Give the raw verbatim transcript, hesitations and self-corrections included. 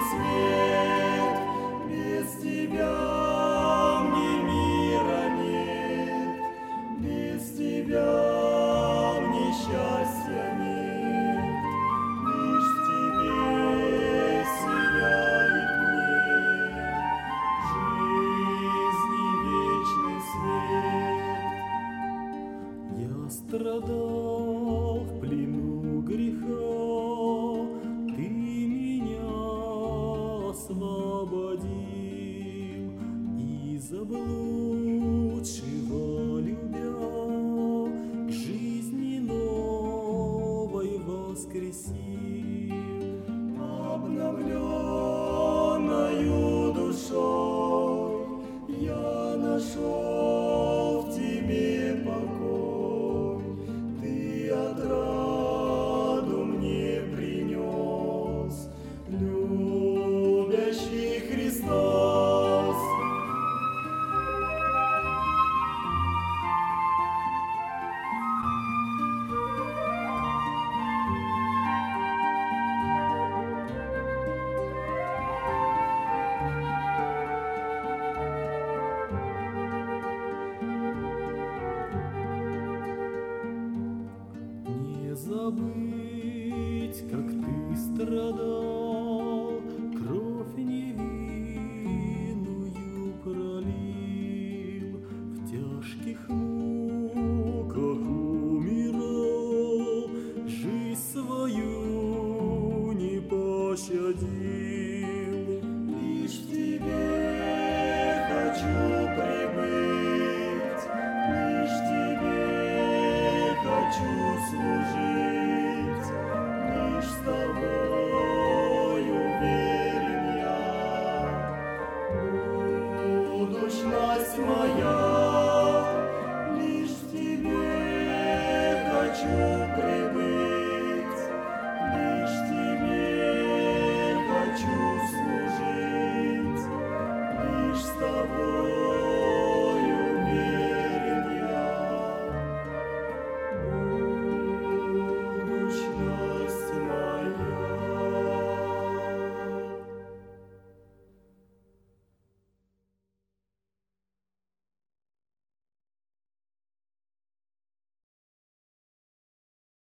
свет, без тебя мне мира нет, без тебя мне счастья нет, лишь в тебе сияет мне жизни вечный свет. Я страдал в плену греха, ты меня освободил, и заблудшего любя к жизни новой воскресил. Обновленною душой я нашел в тебе покой, ты отраду мне принес, любящий Христос. Не забыть, как ты страдал,